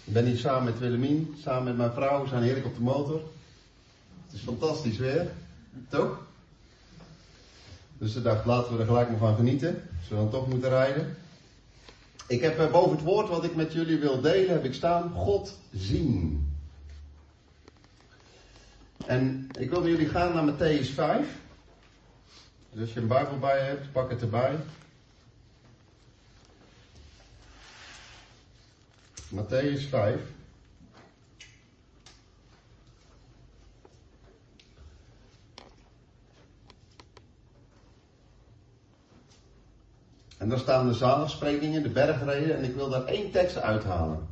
Ik ben hier samen met Willemien, samen met mijn vrouw. We zijn heerlijk op de motor. Het is fantastisch weer. Toch? Dus ze dacht, laten we er gelijk maar van genieten. Als we dan toch moeten rijden. Ik heb boven het woord wat ik met jullie wil delen, heb ik staan, God zien. En ik wil met jullie gaan naar Mattheüs 5. Dus als je een Bijbel bij je hebt, pak het erbij. Mattheüs 5. En daar staan de zaligsprekingen, de bergreden, en ik wil daar 1 tekst uithalen.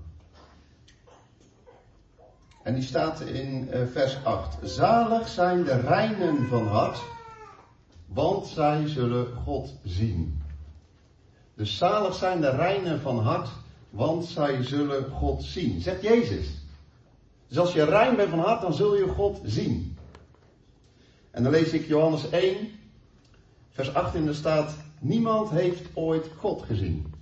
En die staat in vers 8. Zalig zijn de reinen van hart, want zij zullen God zien. Dus zalig zijn de reinen van hart, want zij zullen God zien. Zegt Jezus. Dus als je rein bent van hart, dan zul je God zien. En dan lees ik Johannes 1, vers 8 en daar staat, niemand heeft ooit God gezien.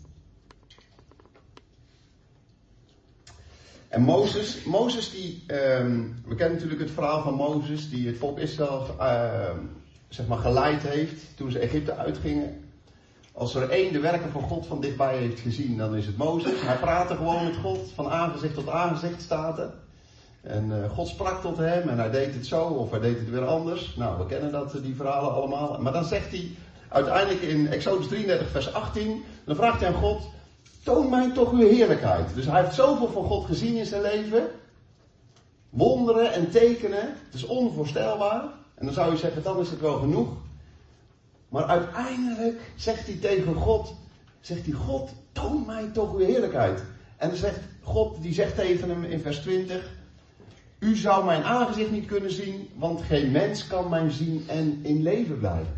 En Mozes die, we kennen natuurlijk het verhaal van Mozes, die het volk Israël geleid heeft toen ze Egypte uitgingen. Als er één de werken van God van dichtbij heeft gezien, dan is het Mozes. Hij praatte gewoon met God, van aangezicht tot aangezicht staat er. En God sprak tot hem en hij deed het zo of hij deed het weer anders. Nou, we kennen die verhalen allemaal. Maar dan zegt hij uiteindelijk in Exodus 33 vers 18, dan vraagt hij aan God, toon mij toch uw heerlijkheid. Dus hij heeft zoveel van God gezien in zijn leven. Wonderen en tekenen, het is onvoorstelbaar. En dan zou je zeggen, dan is het wel genoeg. Maar uiteindelijk zegt hij tegen God, God, toon mij toch uw heerlijkheid. En dan zegt God, die zegt tegen hem in vers 20, u zou mijn aangezicht niet kunnen zien, want geen mens kan mij zien en in leven blijven.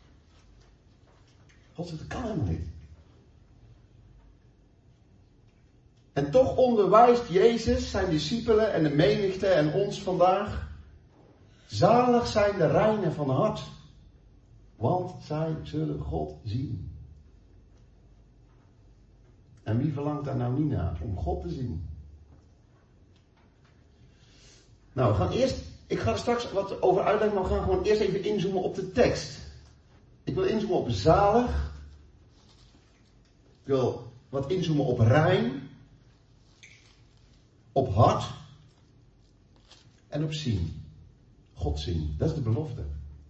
God zegt, dat kan helemaal niet. En toch onderwijst Jezus zijn discipelen en de menigte en ons vandaag. Zalig zijn de reinen van hart, want zij zullen God zien. En wie verlangt daar nou niet naar om God te zien? Nou, ik ga er straks wat over uitleggen, maar we gaan gewoon eerst even inzoomen op de tekst. Ik wil inzoomen op zalig. Ik wil wat inzoomen op rein. Op hart. En op zien. God zien. Dat is de belofte.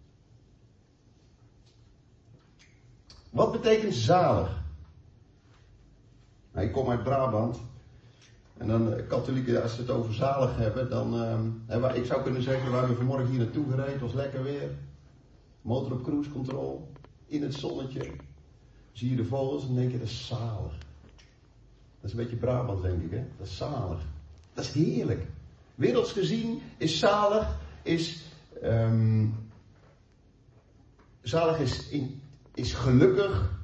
Wat betekent zalig? Nou, ik kom uit Brabant. En dan katholieken, als ze het over zalig hebben, dan... ik zou kunnen zeggen, we hebben vanmorgen hier naartoe gereden. Het was lekker weer. Motor op cruise control. In het zonnetje. Zie je de vogels en denk je, dat is zalig. Dat is een beetje Brabant, denk ik, hè. Dat is zalig. Dat is heerlijk. Werelds gezien is zalig. Zalig is gelukkig.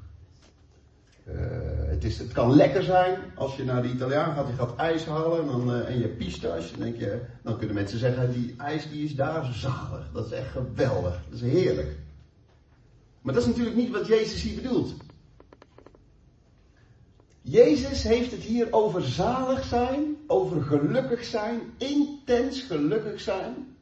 Het kan lekker zijn. Als je naar de Italiaan gaat, je gaat ijs halen en je pistache. Dan kunnen mensen zeggen, die ijs die is daar zo zalig. Dat is echt geweldig. Dat is heerlijk. Maar dat is natuurlijk niet wat Jezus hier bedoelt. Jezus heeft het hier over zalig zijn, over gelukkig zijn, intens gelukkig zijn.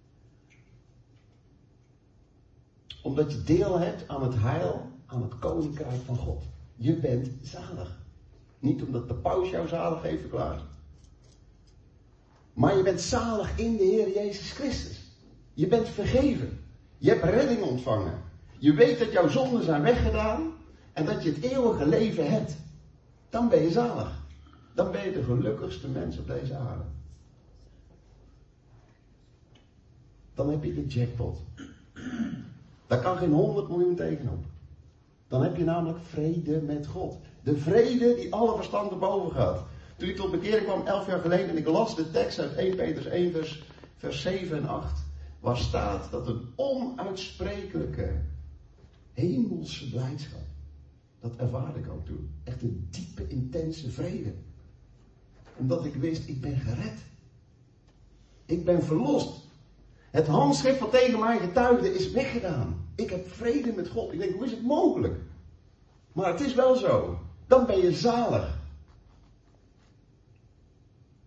Omdat je deel hebt aan het heil, aan het koninkrijk van God. Je bent zalig. Niet omdat de paus jou zalig heeft verklaard. Maar je bent zalig in de Heer Jezus Christus. Je bent vergeven. Je hebt redding ontvangen. Je weet dat jouw zonden zijn weggedaan en dat je het eeuwige leven hebt. Dan ben je zalig. Dan ben je de gelukkigste mens op deze aarde. Dan heb je de jackpot. Daar kan geen 100 miljoen tegenop. Dan heb je namelijk vrede met God. De vrede die alle verstand erboven gaat. Toen ik tot bekering kwam 11 jaar geleden en ik las de tekst uit 1 Petrus 1 vers 7 en 8. Waar staat dat een onuitsprekelijke hemelse blijdschap. Dat ervaarde ik ook toen. Echt een diepe, intense vrede. Omdat ik wist, ik ben gered. Ik ben verlost. Het handschrift wat tegen mij getuigde is weggedaan. Ik heb vrede met God. Ik denk, hoe is het mogelijk? Maar het is wel zo. Dan ben je zalig.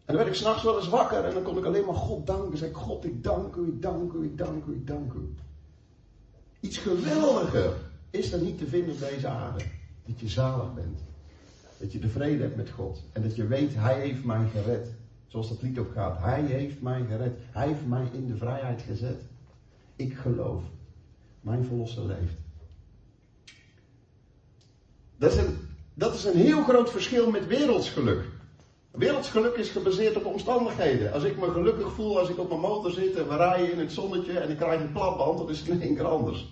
En dan werd ik 's nachts wel eens wakker en dan kon ik alleen maar God danken. Zeg ik, God, ik dank u, ik dank u, ik dank u, ik dank u. Iets geweldiger is er niet te vinden op deze aarde. Dat je zalig bent. Dat je de vrede hebt met God. En dat je weet, Hij heeft mij gered. Zoals dat lied ook gaat. Hij heeft mij gered. Hij heeft mij in de vrijheid gezet. Ik geloof. Mijn verlosser leeft. Dat is een heel groot verschil met werelds geluk. Werelds geluk is gebaseerd op omstandigheden. Als ik me gelukkig voel als ik op mijn motor zit en we rijden in het zonnetje en ik krijg een klapband, dan is het in één keer anders.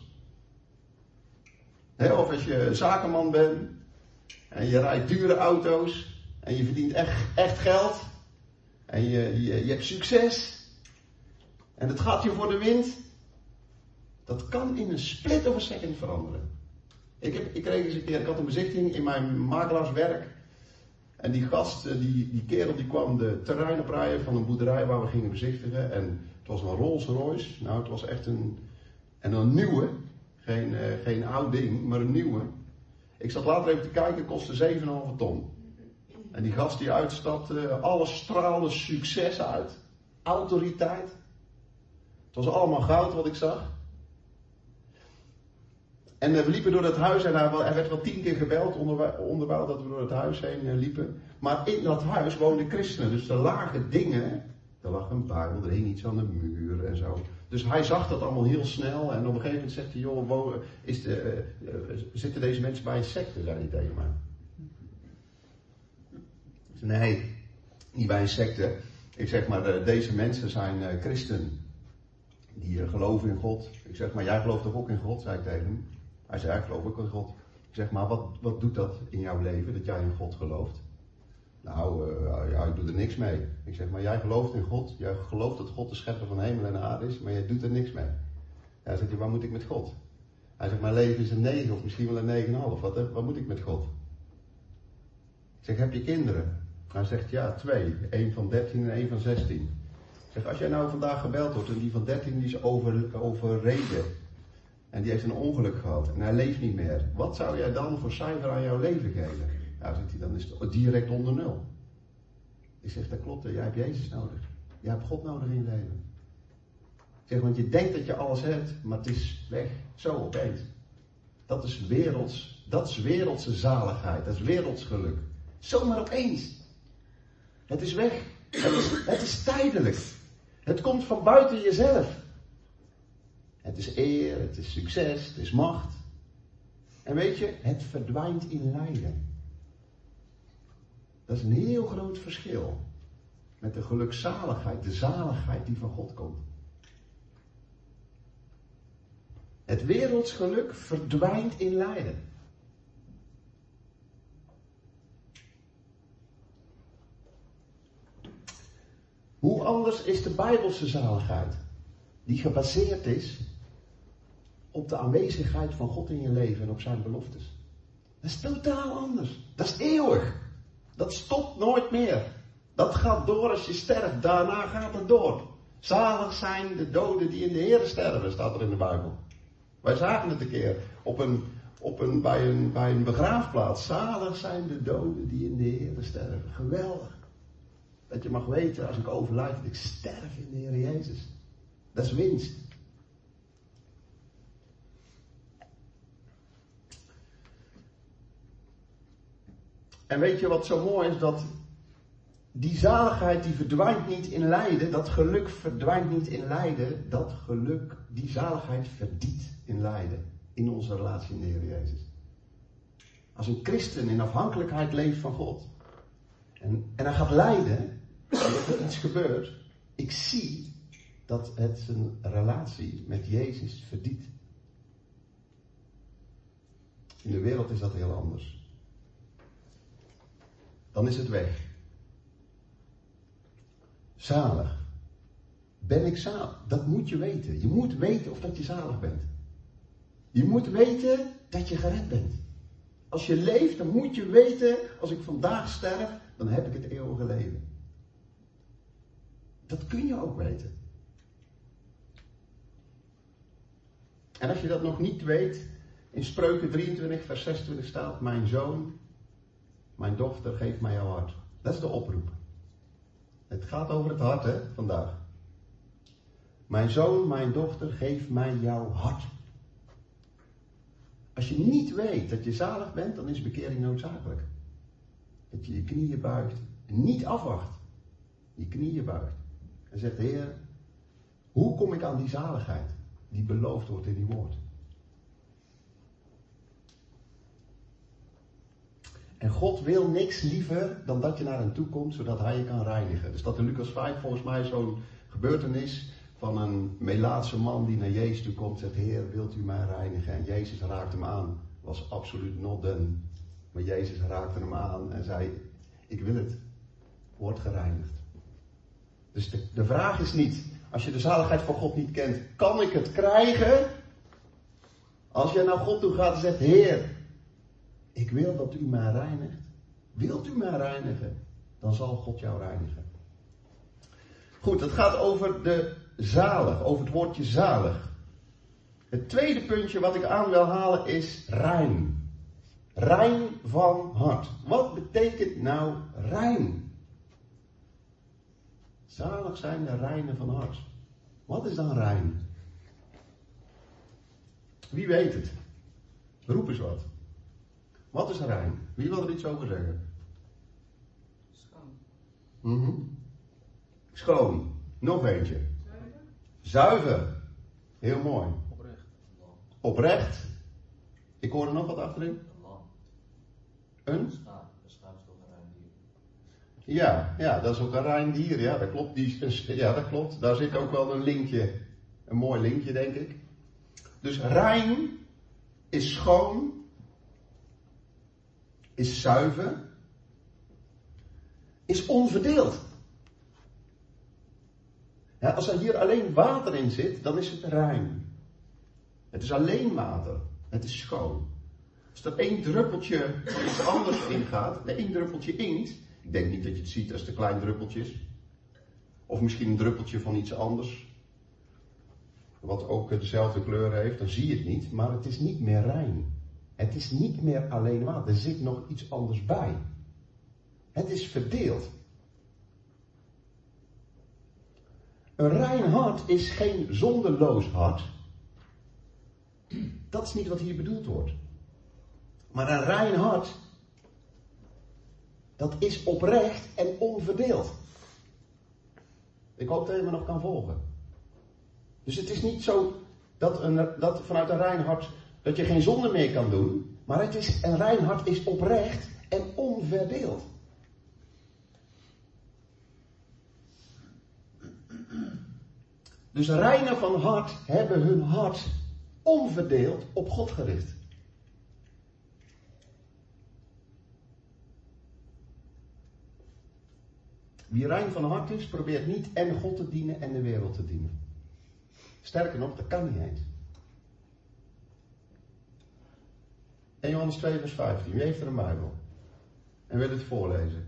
Of als je zakenman bent en je rijdt dure auto's en je verdient echt geld en je hebt succes en het gaat je voor de wind. Dat kan in een split of a second veranderen. Ik kreeg eens een keer, ik had een bezichtiging in mijn makelaarswerk. En die gast, die kerel, die kwam de terrein oprijden van een boerderij waar we gingen bezichtigen. En het was een Rolls Royce. Nou, het was echt een nieuwe. Geen oud ding, maar een nieuwe. Ik zat later even te kijken, kostte 7,5 ton. En die gast die uitstapte, alles straalde succes uit. Autoriteit. Het was allemaal goud wat ik zag. En we liepen door het huis en hij werd wel 10 keer gebeld onderwijl dat we door het huis heen liepen. Maar in dat huis woonden christenen, dus er lagen dingen. Er lag een bijbel, er hing iets aan de muur en zo. Dus hij zag dat allemaal heel snel en op een gegeven moment zegt hij, joh, zitten deze mensen bij een secte, zei hij tegen mij. Ik zei, nee, niet bij een secte. Ik zeg maar, deze mensen zijn christen. Die geloven in God. Ik zeg maar, jij gelooft toch ook in God, zei ik tegen hem. Hij zei, ja, ik geloof ook in God. Ik zeg maar, wat doet dat in jouw leven, dat jij in God gelooft? Nou, ja, ik doe er niks mee. Ik zeg maar, jij gelooft in God. Jij gelooft dat God de schepper van hemel en aarde is, maar jij doet er niks mee. Hij zegt, waar moet ik met God? Hij zegt, mijn leven is een 9 of misschien wel een 9,5. Wat moet ik met God? Ik zeg, heb je kinderen? Hij zegt, ja, 2. 1 van 13 en 1 van 16. Ik zeg, als jij nou vandaag gebeld wordt en die van 13 die is overreden. En die heeft een ongeluk gehad en hij leeft niet meer. Wat zou jij dan voor cijfer aan jouw leven geven? Nou, zegt hij, dan is het direct onder 0. Ik zeg, dat klopt, jij hebt Jezus nodig. Jij hebt God nodig in je leven. Ik zeg, want je denkt dat je alles hebt, maar het is weg. Zo opeens. Dat is wereldse zaligheid. Dat is werelds geluk. Zomaar opeens. Het is weg. Het is tijdelijk. Het komt van buiten jezelf. Het is eer, het is succes, het is macht. En weet je, het verdwijnt in lijden. Dat is een heel groot verschil met de gelukzaligheid, de zaligheid die van God komt. Het werelds geluk verdwijnt in lijden. Hoe anders is de Bijbelse zaligheid? Die gebaseerd is op de aanwezigheid van God in je leven en op zijn beloftes. Dat is totaal anders. Dat is eeuwig. Dat stopt nooit meer. Dat gaat door als je sterft. Daarna gaat het door. Zalig zijn de doden die in de Heere sterven, staat er in de Bijbel. Wij zagen het een keer bij een begraafplaats. Zalig zijn de doden die in de Heere sterven. Geweldig. Dat je mag weten, als ik overlijd, dat ik sterf in de Heer Jezus. Dat is winst. En weet je wat zo mooi is? Dat die zaligheid die verdwijnt niet in lijden. Dat geluk verdwijnt niet in lijden. Dat geluk, die zaligheid verdient in lijden. In onze relatie in de Heer Jezus. Als een christen in afhankelijkheid leeft van God. En hij gaat lijden. Dat er iets gebeurt. Ik zie dat het zijn relatie met Jezus verdient. In de wereld is dat heel anders. Dan is het weg. Zalig. Ben ik zalig? Dat moet je weten. Je moet weten of dat je zalig bent. Je moet weten dat je gered bent. Als je leeft, dan moet je weten, als ik vandaag sterf, dan heb ik het eeuwige leven. Dat kun je ook weten. En als je dat nog niet weet, in Spreuken 23 vers 26 staat, mijn zoon, mijn dochter, geef mij jouw hart. Dat is de oproep. Het gaat over het hart, hè, vandaag. Mijn zoon, mijn dochter, geef mij jouw hart. Als je niet weet dat je zalig bent, dan is bekering noodzakelijk. Dat je je knieën buigt en niet afwacht. Je knieën buigt. En zegt, Heer, hoe kom ik aan die zaligheid die beloofd wordt in die woord? En God wil niks liever dan dat je naar hem toe komt, zodat hij je kan reinigen. Er staat in Lucas 5 volgens mij zo'n gebeurtenis van een Melaatse man die naar Jezus toe komt en zegt, Heer, wilt u mij reinigen? En Jezus raakt hem aan. Was absoluut not done. Maar Jezus raakte hem aan en zei, ik wil het. Word gereinigd. Dus de vraag is niet, als je de zaligheid van God niet kent, kan ik het krijgen? Als jij naar God toe gaat en zegt, Heer, ik wil dat u mij reinigt. Wilt u mij reinigen? Dan zal God jou reinigen. Goed, het gaat over de zalig, over het woordje zalig. Het tweede puntje wat ik aan wil halen is rein. Rein van hart. Wat betekent nou rein? Zalig zijn de reinen van hart. Wat is dan rein? Wie weet het? Roep eens wat. Wat is rein? Wie wil er iets over zeggen? Schoon. Schoon. Nog eentje. Zuiver. Heel mooi. Oprecht. Oprecht. Ik hoorde nog wat achterin. Een lam. Een? Een schaap is toch een rein dier. Ja, dat is ook een rein dier. Ja, dat klopt. Ja, dat klopt. Daar zit ook wel een linkje. Een mooi linkje, denk ik. Dus rein is schoon. Is zuiver. Is onverdeeld. Ja, als er hier alleen water in zit, dan is het rein. Het is alleen water. Het is schoon. Als er één druppeltje van iets anders ingaat, één druppeltje inkt. Ik denk niet dat je het ziet als het een klein druppeltje is. Of misschien een druppeltje van iets anders. Wat ook dezelfde kleur heeft, dan zie je het niet. Maar het is niet meer rein. Het is niet meer alleen water. Er zit nog iets anders bij. Het is verdeeld. Een rein hart is geen zonderloos hart. Dat is niet wat hier bedoeld wordt. Maar een rein hart, dat is oprecht en onverdeeld. Ik hoop dat je me nog kan volgen. Dus het is niet zo dat vanuit een rein hart dat je geen zonde meer kan doen. Maar een rein hart is oprecht en onverdeeld. Dus reinen van hart hebben hun hart onverdeeld op God gericht. Wie rein van hart is, probeert niet en God te dienen en de wereld te dienen. Sterker nog, dat kan niet eens. 1 Johannes 2 vers 15. Wie heeft er een Bijbel? En wil het voorlezen?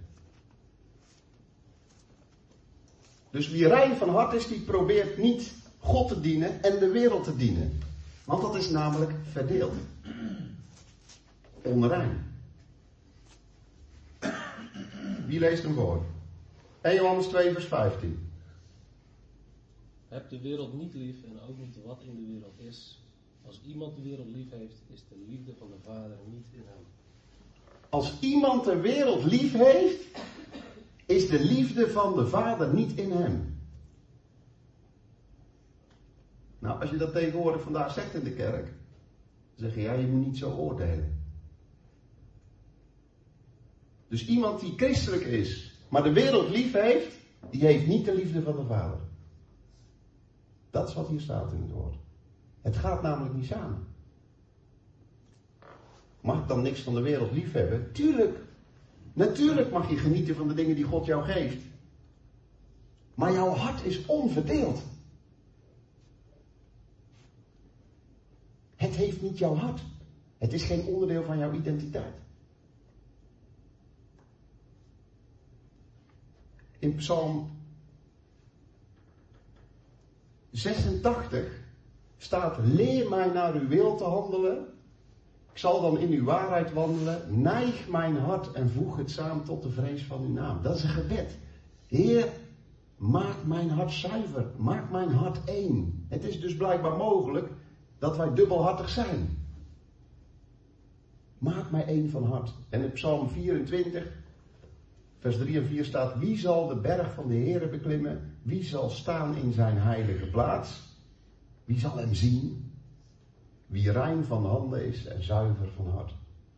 Dus wie rein van hart is, die probeert niet God te dienen en de wereld te dienen. Want dat is namelijk verdeeld. Onrein. Wie leest hem voor? 1 Johannes 2 vers 15. Heb de wereld niet lief en ook niet wat in de wereld is. Als iemand de wereld lief heeft, is de liefde van de Vader niet in hem. Als iemand de wereld lief heeft, is de liefde van de Vader niet in hem. Nou, als je dat tegenwoordig vandaag zegt in de kerk, dan zeg je, ja, je moet niet zo oordelen. Dus iemand die christelijk is, maar de wereld lief heeft, die heeft niet de liefde van de Vader. Dat is wat hier staat in het woord. Het gaat namelijk niet samen. Mag ik dan niks van de wereld lief hebben? Tuurlijk. Natuurlijk mag je genieten van de dingen die God jou geeft. Maar jouw hart is onverdeeld. Het heeft niet jouw hart. Het is geen onderdeel van jouw identiteit. In Psalm 86 staat: leer mij naar uw wil te handelen. Ik zal dan in uw waarheid wandelen. Neig mijn hart en voeg het samen tot de vrees van uw naam. Dat is een gebed. Heer, Maak mijn hart zuiver. Maak mijn hart één. Het is dus blijkbaar mogelijk dat wij dubbelhartig zijn. Maak mij één van hart. En in Psalm 24, vers 3 en 4 staat: wie zal de berg van de Heere beklimmen? Wie zal staan in zijn heilige plaats? Wie zal hem zien? Wie rein van handen is en zuiver van hart.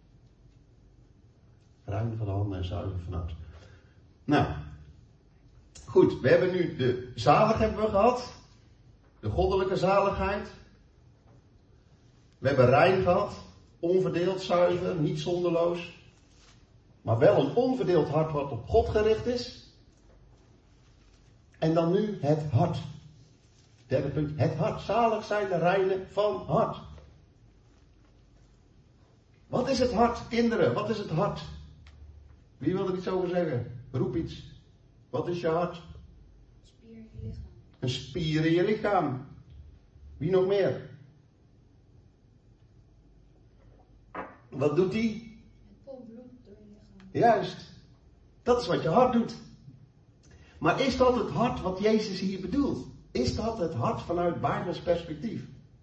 Rein van handen en zuiver van hart. Nou, goed, we hebben nu de zalig hebben we gehad. De goddelijke zaligheid. We hebben rein gehad. Onverdeeld, zuiver, niet zonderloos. Maar wel een onverdeeld hart wat op God gericht is. En dan nu het hart. Derde punt, het hart. Zalig zijn de reinen van hart. Wat is het hart, kinderen? Wat is het hart? Wie wil er iets over zeggen? Roep iets. Wat is je hart? Spier in je lichaam. Een spier in je lichaam. Wie nog meer? Wat doet die? Het pompt bloed door je lichaam. Juist. Dat is wat je hart doet. Maar is dat het hart wat Jezus hier bedoelt? Is dat het hart vanuit Bijbels perspectief?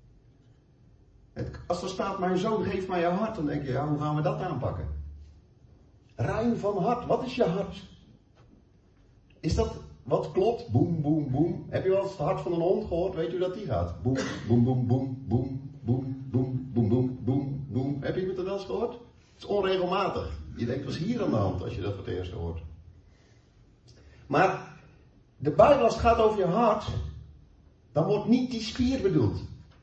Als er staat, mijn zoon geef mij jouw hart, dan denk je, ja, hoe gaan we dat aanpakken? Rein van hart, wat is je hart? Is dat wat klopt? Boem, boem, boem. Heb je wel eens het hart van een hond gehoord? Weet je hoe dat die gaat? Boem, boem, boem, boem, boem, boem, boem, boem, boem, boem, boem. Heb je het wel eens gehoord? Het is onregelmatig. Je denkt, wat is hier aan de hand als je dat voor het eerst hoort? Maar de Bijbel, als het gaat over je hart, dan wordt niet die spier bedoeld.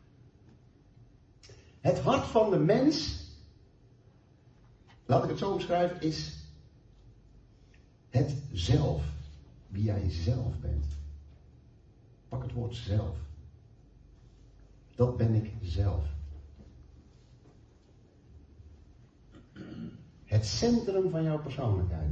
Het hart van de mens, laat ik het zo omschrijven, is het zelf. Wie jij zelf bent. Pak het woord zelf. Dat ben ik zelf. Het centrum van jouw persoonlijkheid.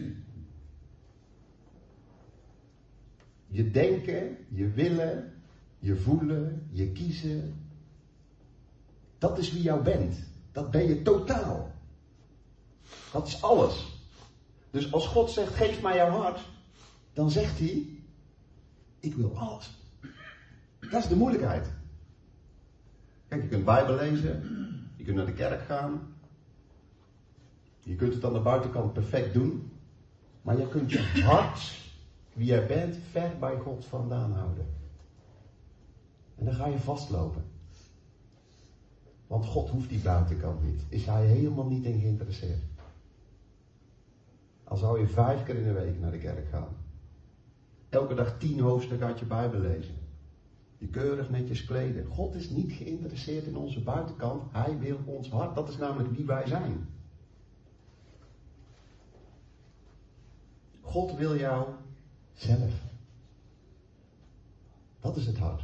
Je denken, je willen, je voelen, je kiezen. Dat is wie jou bent. Dat ben je totaal. Dat is alles. Dus als God zegt, geef mij jouw hart, dan zegt hij, ik wil alles. Dat is de moeilijkheid. Kijk, je kunt Bijbel lezen, je kunt naar de kerk gaan, je kunt het aan de buitenkant perfect doen, maar je kunt je hart, wie jij bent, ver bij God vandaan houden. En dan ga je vastlopen. Want God hoeft die buitenkant niet. Is hij helemaal niet in geïnteresseerd. Al zou je 5 keer in de week naar de kerk gaan. Elke dag 10 hoofdstukken uit je Bijbel lezen. Je keurig netjes kleden. God is niet geïnteresseerd in onze buitenkant. Hij wil ons hart. Dat is namelijk wie wij zijn. God wil jou zelf. Dat is het hart.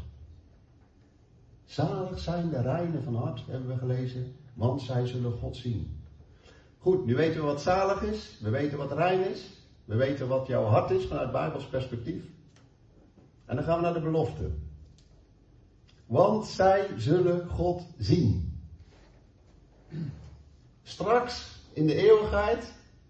Zalig zijn de reinen van hart, hebben we gelezen, want zij zullen God zien. Goed, nu weten we wat zalig is, we weten wat rein is, we weten wat jouw hart is vanuit Bijbels perspectief. En dan gaan we naar de belofte. Want zij zullen God zien. Straks, in de eeuwigheid,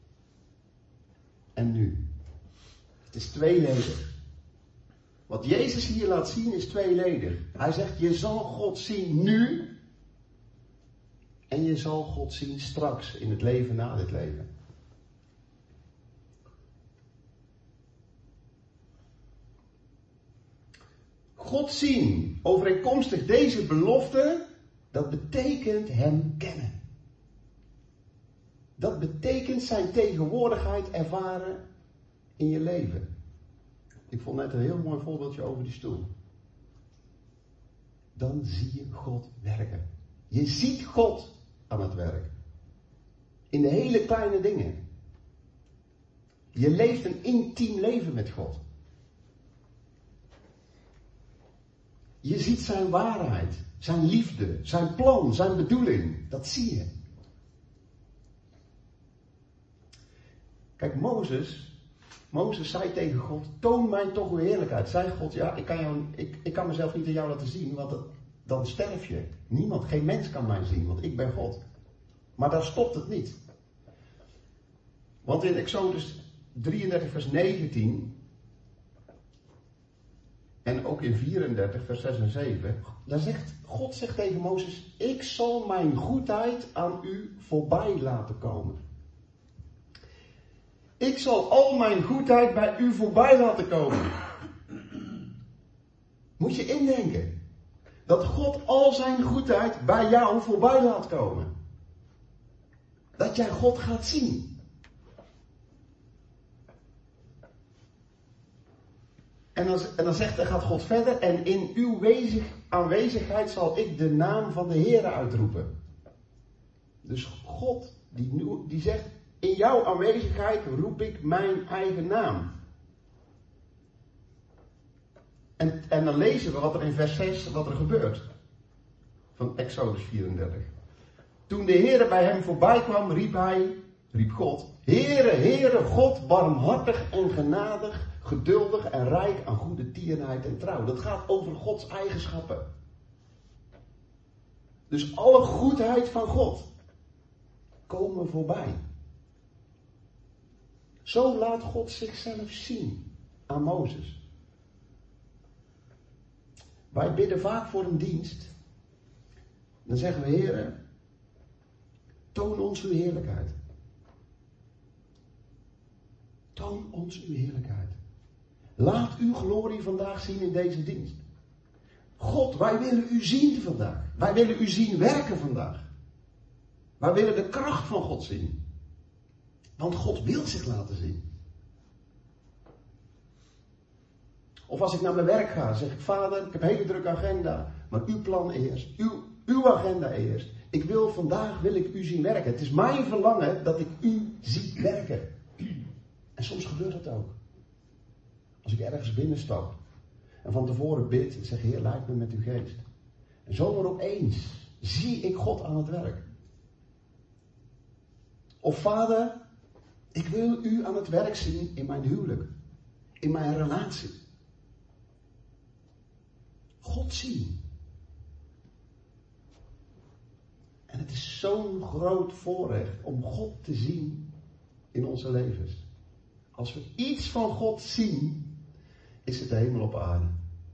en nu. Het is tweeledig. Wat Jezus hier laat zien is tweeledig. Hij zegt, je zal God zien nu. En je zal God zien straks in het leven na dit leven. God zien, overeenkomstig deze belofte, dat betekent hem kennen. Dat betekent zijn tegenwoordigheid ervaren in je leven. Ik vond net een heel mooi voorbeeldje over die stoel. Dan zie je God werken. Je ziet God aan het werk. In de hele kleine dingen. Je leeft een intiem leven met God. Je ziet zijn waarheid, zijn liefde, zijn plan, zijn bedoeling. Dat zie je. Kijk, Mozes zei tegen God, toon mij toch uw heerlijkheid. Zei God, ja, ik kan mezelf niet aan jou laten zien, want dan sterf je. Niemand, geen mens kan mij zien, want ik ben God. Maar daar stopt het niet. Want in Exodus 33 vers 19, En ook in 34, vers 6 en 7. God zegt tegen Mozes: ik zal mijn goedheid aan u voorbij laten komen. Ik zal al mijn goedheid bij u voorbij laten komen. Moet je indenken. Dat God al zijn goedheid bij jou voorbij laat komen. Dat jij God gaat zien. En dan gaat God verder. En in uw aanwezigheid zal ik de naam van de Heere uitroepen. Dus God die zegt: in jouw aanwezigheid roep ik mijn eigen naam. En dan lezen we wat er in vers 6 wat er gebeurt. Van Exodus 34. Toen de Heere bij hem voorbij kwam, riep God: Heere, Heere, God, barmhartig en genadig, geduldig en rijk aan goede tierenheid en trouw. Dat gaat over Gods eigenschappen. Dus alle goedheid van God komen voorbij. Zo laat God zichzelf zien aan Mozes. Wij bidden vaak voor een dienst. Dan zeggen we: Heere, toon ons uw heerlijkheid. Toon ons uw heerlijkheid. Laat uw glorie vandaag zien in deze dienst. God, wij willen u zien vandaag. Wij willen u zien werken vandaag. Wij willen de kracht van God zien. Want God wil zich laten zien. Of als ik naar mijn werk ga, zeg ik: Vader, ik heb een hele drukke agenda. Maar uw plan eerst. Uw agenda eerst. Vandaag wil ik u zien werken. Het is mijn verlangen dat ik u zie werken. En soms gebeurt dat ook. Als ik ergens binnenstap en van tevoren bid en zeg: Heer, leid me met uw geest. En zomaar opeens zie ik God aan het werk. Of Vader, ik wil u aan het werk zien in mijn huwelijk. In mijn relatie. God zien. En het is zo'n groot voorrecht om God te zien in onze levens. Als we iets van God zien, is het de hemel op aarde.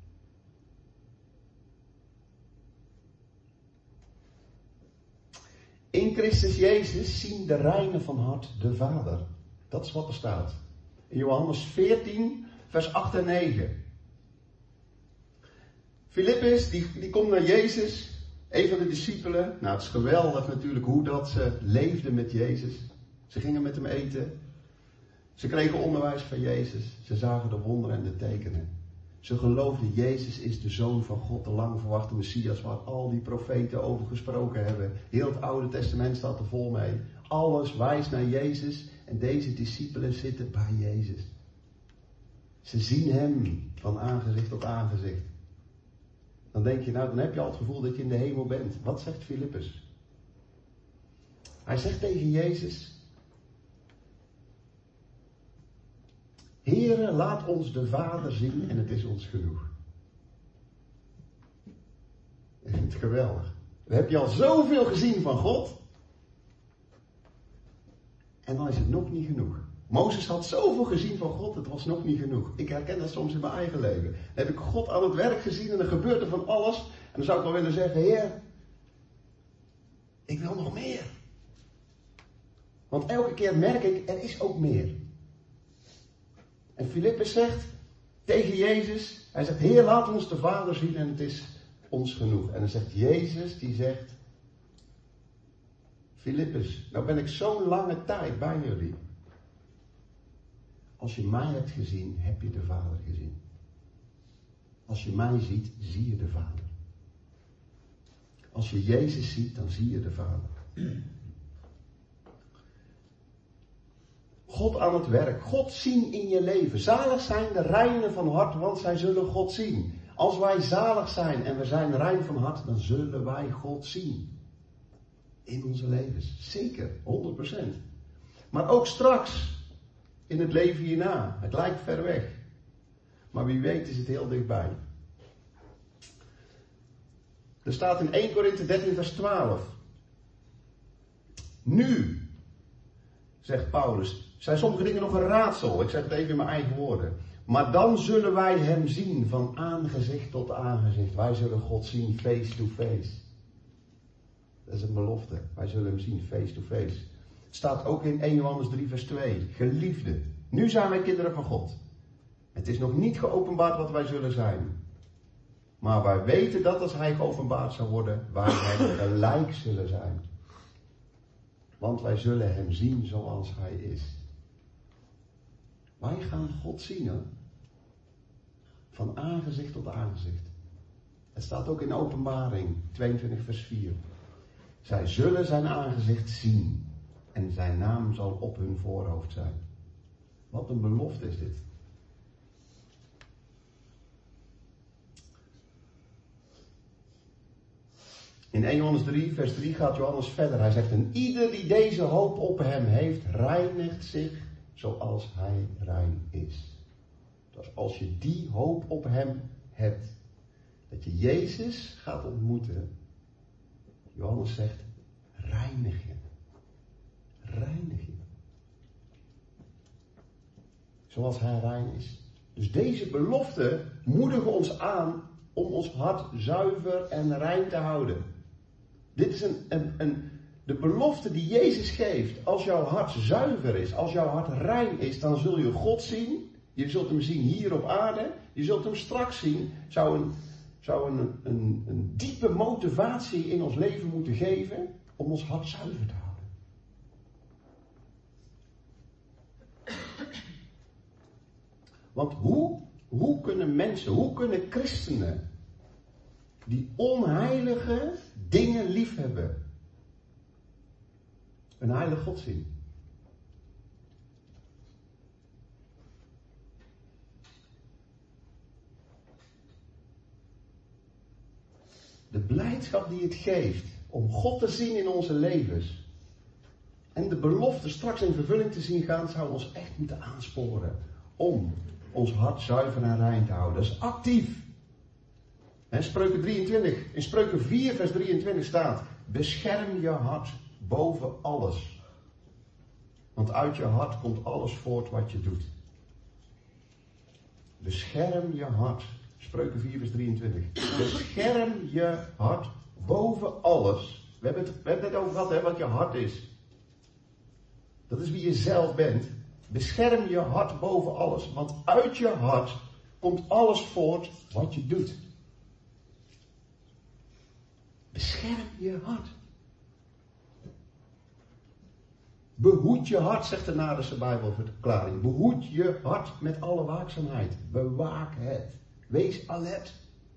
In Christus Jezus zien de reinen van hart de Vader. Dat is wat er staat. In Johannes 14, vers 8 en 9. Filippus, die komt naar Jezus. Een van de discipelen. Nou, het is geweldig natuurlijk hoe dat ze leefden met Jezus. Ze gingen met hem eten. Ze kregen onderwijs van Jezus. Ze zagen de wonderen en de tekenen. Ze geloofden: Jezus is de Zoon van God, de lang verwachte Messias, waar al die profeten over gesproken hebben. Heel het Oude Testament staat er vol mee. Alles wijst naar Jezus en deze discipelen zitten bij Jezus. Ze zien hem van aangezicht tot aangezicht. Dan denk je: nou, dan heb je al het gevoel dat je in de hemel bent. Wat zegt Filippus? Hij zegt tegen Jezus: Heere, laat ons de Vader zien en het is ons genoeg. Ik vind het geweldig. Dan heb je al zoveel gezien van God. En dan is het nog niet genoeg. Mozes had zoveel gezien van God, het was nog niet genoeg. Ik herken dat soms in mijn eigen leven. Dan heb ik God aan het werk gezien en er gebeurt er van alles. En dan zou ik wel willen zeggen: Heer, ik wil nog meer. Want elke keer merk ik, er is ook meer. En Filippus zegt tegen Jezus, hij zegt: Heer, laat ons de Vader zien en het is ons genoeg. En dan zegt Jezus, die zegt: Filippus, nou ben ik zo'n lange tijd bij jullie. Als je mij hebt gezien, heb je de Vader gezien. Als je mij ziet, zie je de Vader. Als je Jezus ziet, dan zie je de Vader. God aan het werk. God zien in je leven. Zalig zijn de reinen van hart, want zij zullen God zien. Als wij zalig zijn en we zijn rein van hart, dan zullen wij God zien. In onze levens. Zeker, 100%. Maar ook straks. In het leven hierna. Het lijkt ver weg. Maar wie weet is het heel dichtbij. Er staat in 1 Korinthe 13 vers 12. Nu, zegt Paulus, zijn sommige dingen nog een raadsel. Ik zeg het even in mijn eigen woorden. Maar dan zullen wij hem zien van aangezicht tot aangezicht. Wij zullen God zien face to face. Dat is een belofte. Wij zullen hem zien face to face. Het staat ook in 1 Johannes 3 vers 2. Geliefde, nu zijn wij kinderen van God. Het is nog niet geopenbaard wat wij zullen zijn. Maar wij weten dat als hij geopenbaard zal worden, wij hem gelijk zullen zijn. Want wij zullen hem zien zoals hij is. Wij gaan God zien, hoor. Van aangezicht tot aangezicht. Het staat ook in Openbaring 22 vers 4. Zij zullen zijn aangezicht zien. En zijn naam zal op hun voorhoofd zijn. Wat een belofte is dit. In 1 Johannes 3 vers 3 gaat Johannes verder. Hij zegt, en ieder die deze hoop op hem heeft, reinigt zich zoals hij rein is. Dus als je die hoop op hem hebt, dat je Jezus gaat ontmoeten, Johannes zegt, reinig je. Reinig je. Zoals hij rein is. Dus deze beloften moedigen ons aan om ons hart zuiver en rein te houden. Dit is de belofte die Jezus geeft. Als jouw hart zuiver is, als jouw hart rein is, dan zul je God zien. Je zult hem zien hier op aarde. Je zult hem straks zien. Zou een diepe motivatie in ons leven moeten geven om ons hart zuiver te houden. Want hoe kunnen mensen, hoe kunnen christenen die onheilige dingen liefhebben, een heilige God zien? De blijdschap die het geeft om God te zien in onze levens en de belofte straks in vervulling te zien gaan, zou ons echt moeten aansporen om ons hart zuiver en rein te houden. Dat is actief. Spreuken 23, in Spreuken 4 vers 23 staat, bescherm je hart boven alles. Want uit je hart komt alles voort wat je doet. Bescherm je hart. Spreuken 4 vers 23. Bescherm je hart boven alles. We hebben het net over gehad, wat je hart is. Dat is wie je zelf bent. Bescherm je hart boven alles. Want uit je hart komt alles voort wat je doet. Bescherm je hart. Behoed je hart, zegt de Naderse Bijbelverklaring. Behoed je hart met alle waakzaamheid. Bewaak het. Wees alert.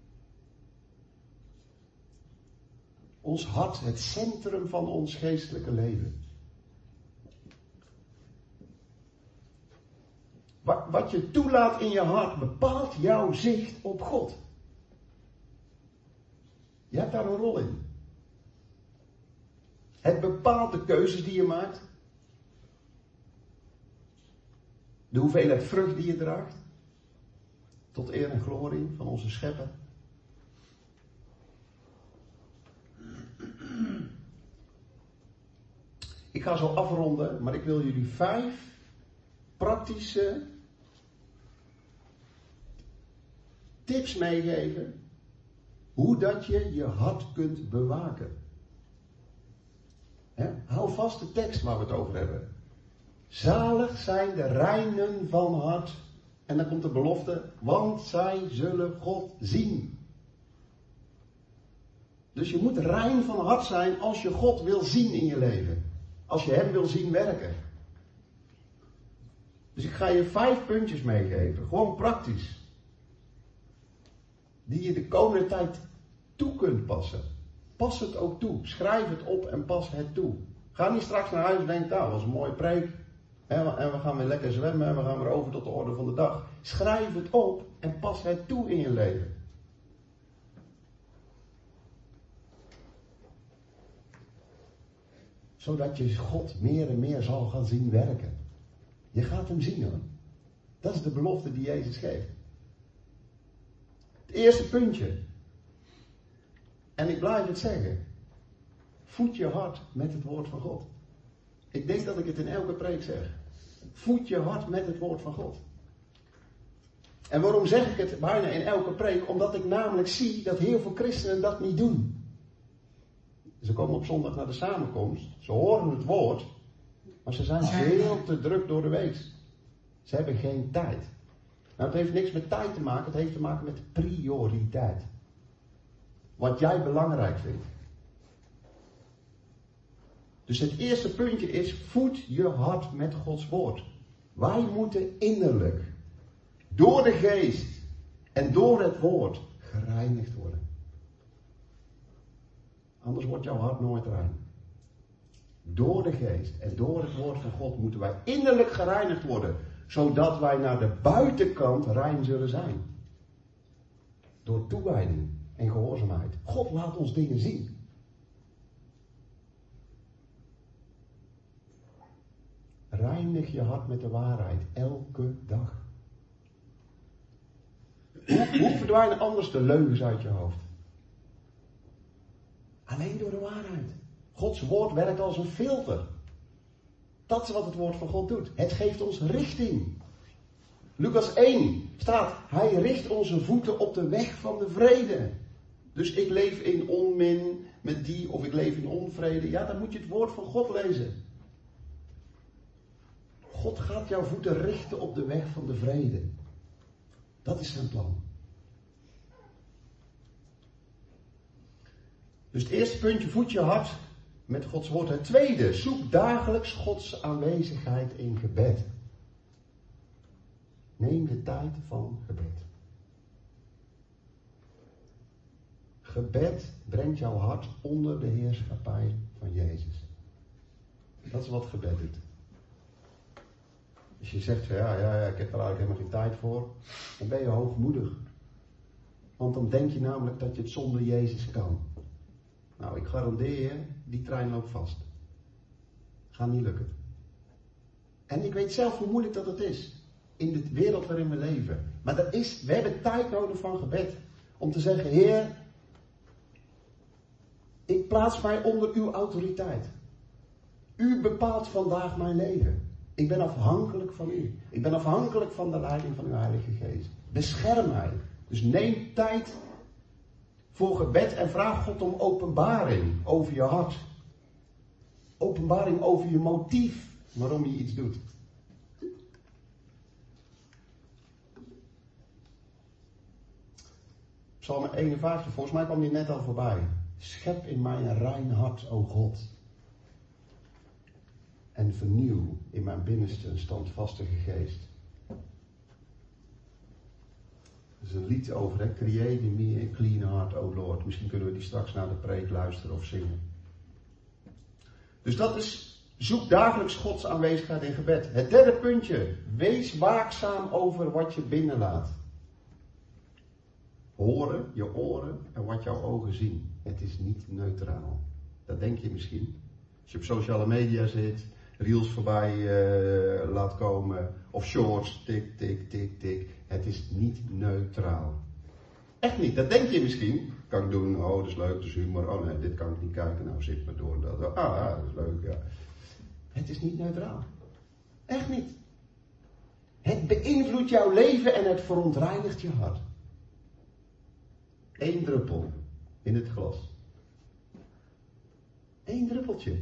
Ons hart, het centrum van ons geestelijke leven. Wat je toelaat in je hart bepaalt jouw zicht op God. Je hebt daar een rol in. Het bepaalt de keuzes die je maakt. De hoeveelheid vrucht die je draagt. Tot eer en glorie van onze Schepper. Ik ga zo afronden, maar ik wil jullie 5 praktische tips meegeven. Hoe dat je je hart kunt bewaken. Hou vast de tekst waar we het over hebben. Zalig zijn de reinen van hart. En dan komt de belofte, want zij zullen God zien. Dus je moet rein van hart zijn als je God wil zien in je leven. Als je hem wil zien werken. Dus ik ga je 5 puntjes meegeven. Gewoon praktisch. Die je de komende tijd toe kunt passen. Pas het ook toe. Schrijf het op en pas het toe. Ga niet straks naar huis en denk, nou, dat was een mooie preek. En we gaan weer lekker zwemmen en we gaan weer over tot de orde van de dag. Schrijf het op en pas het toe in je leven. Zodat je God meer en meer zal gaan zien werken. Je gaat hem zien, hoor. Dat is de belofte die Jezus geeft. Het eerste puntje. En ik blijf het zeggen. Voed je hart met het woord van God. Ik denk dat ik het in elke preek zeg. Voed je hart met het woord van God. En waarom zeg ik het bijna in elke preek? Omdat ik namelijk zie dat heel veel christenen dat niet doen. Ze komen op zondag naar de samenkomst. Ze horen het woord. Maar ze zijn veel te druk door de week. Ze hebben geen tijd. Nou, het heeft niks met tijd te maken. Het heeft te maken met prioriteit. Wat jij belangrijk vindt. Dus het eerste puntje is, voed je hart met Gods woord. Wij moeten innerlijk, door de geest en door het woord, gereinigd worden. Anders wordt jouw hart nooit rein. Door de geest en door het woord van God moeten wij innerlijk gereinigd worden. Zodat wij naar de buitenkant rein zullen zijn. Door toewijding en gehoorzaamheid. God laat ons dingen zien. Reinig je hart met de waarheid. Elke dag. Hoe verdwijnen anders de leugens uit je hoofd? Alleen door de waarheid. Gods woord werkt als een filter. Dat is wat het woord van God doet. Het geeft ons richting. Lucas 1 staat, hij richt onze voeten op de weg van de vrede. Dus ik leef in onmin met die of ik leef in onvrede. Ja, dan moet je het woord van God lezen. God gaat jouw voeten richten op de weg van de vrede. Dat is zijn plan. Dus het eerste puntje, voed je hart met Gods woord. Het tweede, zoek dagelijks Gods aanwezigheid in gebed. Neem de tijd van gebed. Gebed brengt jouw hart onder de heerschappij van Jezus. Dat is wat gebed doet. Als je zegt van ja, ik heb er eigenlijk helemaal geen tijd voor, dan ben je hoogmoedig. Want dan denk je namelijk dat je het zonder Jezus kan. Nou, ik garandeer je, die trein loopt vast. Gaat niet lukken. En ik weet zelf hoe moeilijk dat het is. In de wereld waarin we leven. Maar we hebben tijd nodig van gebed. Om te zeggen, Heer, ik plaats mij onder uw autoriteit. U bepaalt vandaag mijn leven. Ik ben afhankelijk van u. Ik ben afhankelijk van de leiding van uw Heilige Geest. Bescherm mij. Dus neem tijd voor gebed en vraag God om openbaring over je hart. Openbaring over je motief waarom je iets doet. Psalm 51, volgens mij kwam die net al voorbij. Schep in mij een rein hart, o God. En vernieuw in mijn binnenste een standvastige geest. Er is een lied over, hè? Create in me a clean heart, O Lord. Misschien kunnen we die straks naar de preek luisteren of zingen. Dus dat is, zoek dagelijks Gods aanwezigheid in gebed. Het derde puntje, wees waakzaam over wat je binnenlaat. Horen, je oren en wat jouw ogen zien. Het is niet neutraal. Dat denk je misschien. Als je op sociale media zit, reels voorbij laat komen, of shorts, tik, tik, tik, tik. Het is niet neutraal. Echt niet, dat denk je misschien. Kan ik doen, oh dat is leuk, dat is humor. Oh nee, dit kan ik niet kijken, nou zit maar door. Dat is leuk, ja. Het is niet neutraal. Echt niet. Het beïnvloedt jouw leven en het verontreinigt je hart. 1 druppel in het glas. 1 druppeltje.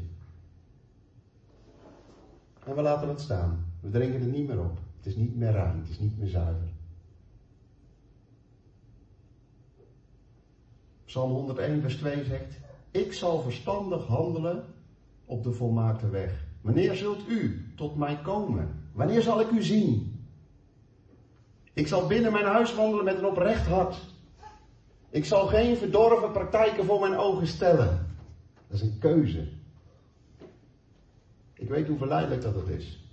En we laten het staan. We drinken er niet meer op. Het is niet meer rein, het is niet meer zuiver. Psalm 101 vers 2 zegt, ik zal verstandig handelen op de volmaakte weg. Wanneer zult u tot mij komen? Wanneer zal ik u zien? Ik zal binnen mijn huis wandelen met een oprecht hart. Ik zal geen verdorven praktijken voor mijn ogen stellen. Dat is een keuze. Ik weet hoe verleidelijk dat is.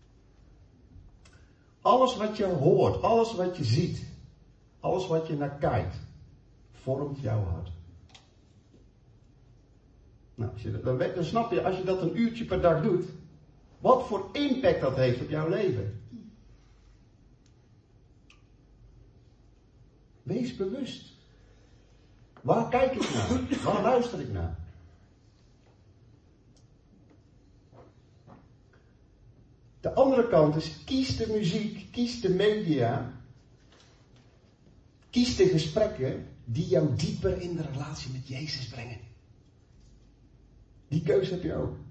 Alles wat je hoort, alles wat je ziet, alles wat je naar kijkt, vormt jouw hart. Nou, dan snap je, als je dat een uurtje per dag doet, wat voor impact dat heeft op jouw leven. Wees bewust. Waar kijk ik naar? Waar luister ik naar? De andere kant is, kies de muziek, kies de media Kies de gesprekken die jou dieper in de relatie met Jezus brengen. Die keuze heb je ook.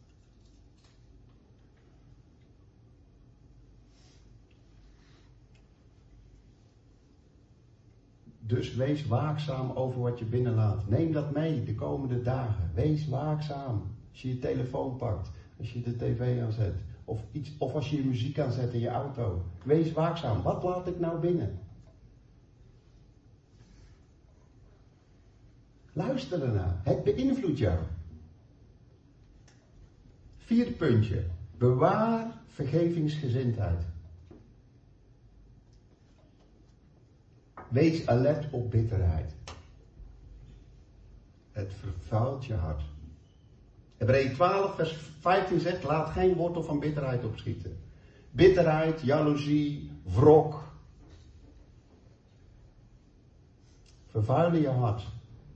Dus wees waakzaam over wat je binnenlaat. Neem dat mee de komende dagen. Wees waakzaam. Als je je telefoon pakt. Als je de tv aanzet. Of als je je muziek aanzet in je auto. Wees waakzaam. Wat laat ik nou binnen? Luister ernaar. Het beïnvloedt jou. 4e puntje. Bewaar vergevingsgezindheid. Wees alert op bitterheid. Het vervuilt je hart. Hebreeën 12 vers 15 zegt, laat geen wortel van bitterheid opschieten. Bitterheid, jaloezie, wrok. Vervuilen je hart.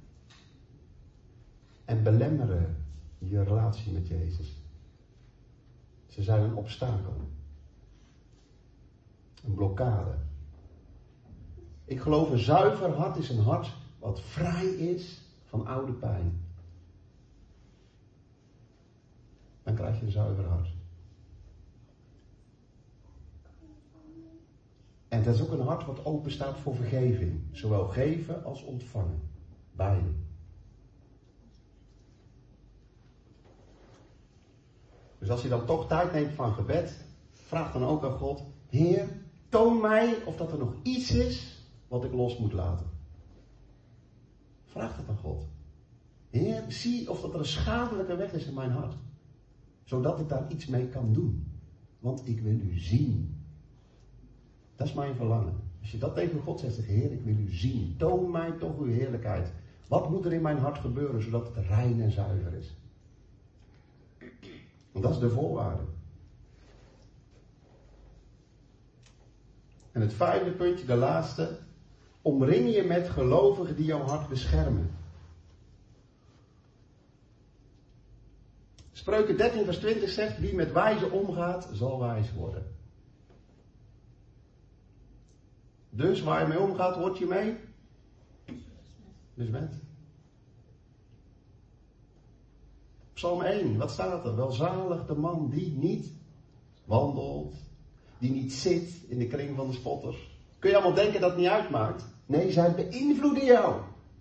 En belemmeren je relatie met Jezus. Ze zijn een obstakel. Een blokkade. Ik geloof een zuiver hart is een hart wat vrij is van oude pijn. Dan krijg je een zuiver hart. En het is ook een hart wat open staat voor vergeving. Zowel geven als ontvangen. Beide. Dus als je dan toch tijd neemt van gebed, vraag dan ook aan God, Heer, toon mij of dat er nog iets is wat ik los moet laten. Vraag dat aan God. Heer, zie of dat er een schadelijke weg is in mijn hart. Zodat ik daar iets mee kan doen. Want ik wil u zien. Dat is mijn verlangen. Als je dat tegen God zegt, zeg Heer, ik wil u zien. Toon mij toch uw heerlijkheid. Wat moet er in mijn hart gebeuren, zodat het rein en zuiver is? Want dat is de voorwaarde. En het 5e puntje, de laatste. Omring je met gelovigen die jouw hart beschermen. Spreuken 13 vers 20 zegt, wie met wijze omgaat, zal wijs worden. Dus waar je mee omgaat, word je mee? Dus met. Psalm 1, wat staat er? Welzalig de man die niet wandelt, die niet zit in de kring van de spotters. Kun je allemaal denken dat het niet uitmaakt? Nee, zij beïnvloeden jou.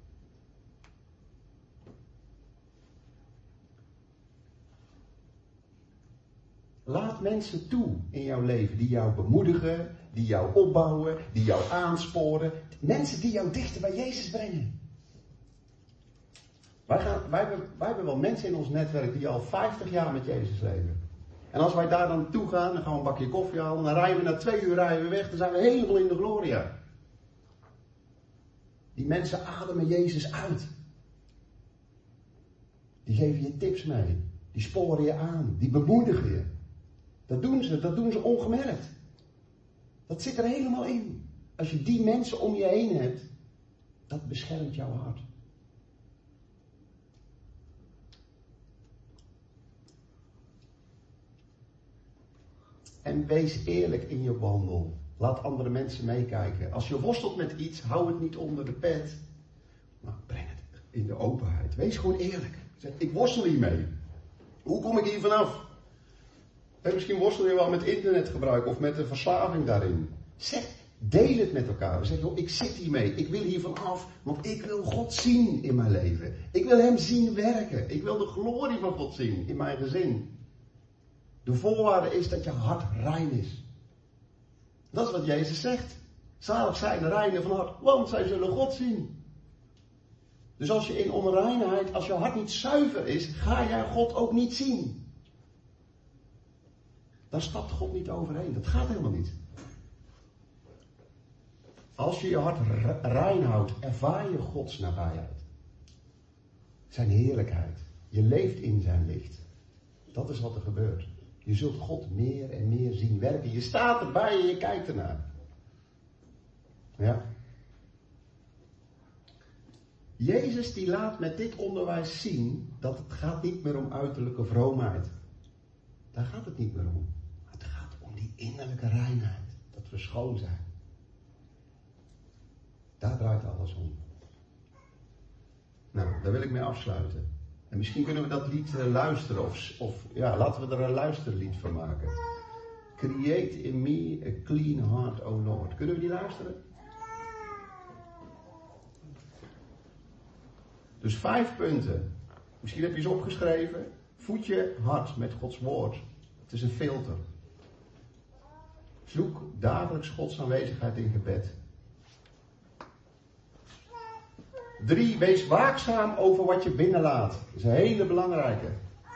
Laat mensen toe in jouw leven die jou bemoedigen, die jou opbouwen, die jou aansporen. Mensen die jou dichter bij Jezus brengen. Wij hebben wel mensen in ons netwerk die al 50 jaar met Jezus leven. En als wij daar dan toe gaan, dan gaan we een bakje koffie halen, dan rijden we na 2 uur weg, dan zijn we helemaal in de gloria. Die mensen ademen Jezus uit. Die geven je tips mee. Die sporen je aan. Die bemoedigen je. Dat doen ze ongemerkt. Dat zit er helemaal in. Als je die mensen om je heen hebt, dat beschermt jouw hart. En wees eerlijk in je wandel. Laat andere mensen meekijken. Als je worstelt met iets, hou het niet onder de pet. Maar breng het in de openheid. Wees gewoon eerlijk. Zeg, ik worstel hiermee. Hoe kom ik hier vanaf? En misschien worstel je wel met internetgebruik of met de verslaving daarin. Zeg, deel het met elkaar. Zeg, joh, ik zit hiermee. Ik wil hier vanaf, want ik wil God zien in mijn leven. Ik wil Hem zien werken. Ik wil de glorie van God zien in mijn gezin. De voorwaarde is dat je hart rein is. Dat is wat Jezus zegt. Zalig zijn de reinen van hart, want zij zullen God zien. Dus als je in onreinheid, als je hart niet zuiver is, ga jij God ook niet zien. Daar stapt God niet overheen. Dat gaat helemaal niet. Als je je hart rein houdt, ervaar je Gods nabijheid. Zijn heerlijkheid. Je leeft in zijn licht. Dat is wat er gebeurt. Je zult God meer en meer zien werken. Je staat erbij en je kijkt ernaar. Ja. Jezus die laat met dit onderwijs zien dat het gaat niet meer om uiterlijke vroomheid. Daar gaat het niet meer om. Het gaat om die innerlijke reinheid. Dat we schoon zijn. Daar draait alles om. Nou, daar wil ik mee afsluiten. En misschien kunnen we dat lied luisteren. Of ja, laten we er een luisterlied van maken. Create in me a clean heart, O Lord. Kunnen we die luisteren? Dus 5 punten. Misschien heb je ze opgeschreven. Voed je hart met Gods woord. Het is een filter. Zoek dagelijks Gods aanwezigheid in gebed. 3, wees waakzaam over wat je binnenlaat. Dat is een hele belangrijke.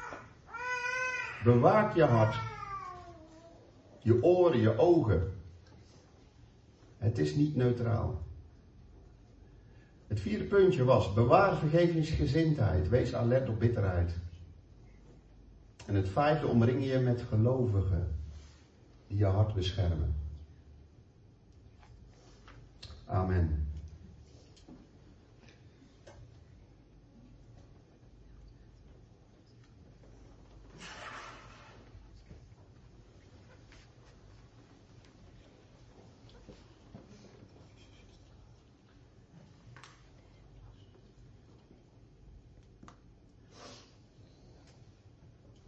Bewaak je hart. Je oren, je ogen. Het is niet neutraal. Het 4e puntje was, bewaar vergevingsgezindheid. Wees alert op bitterheid. En het 5e, omring je met gelovigen die je hart beschermen. Amen.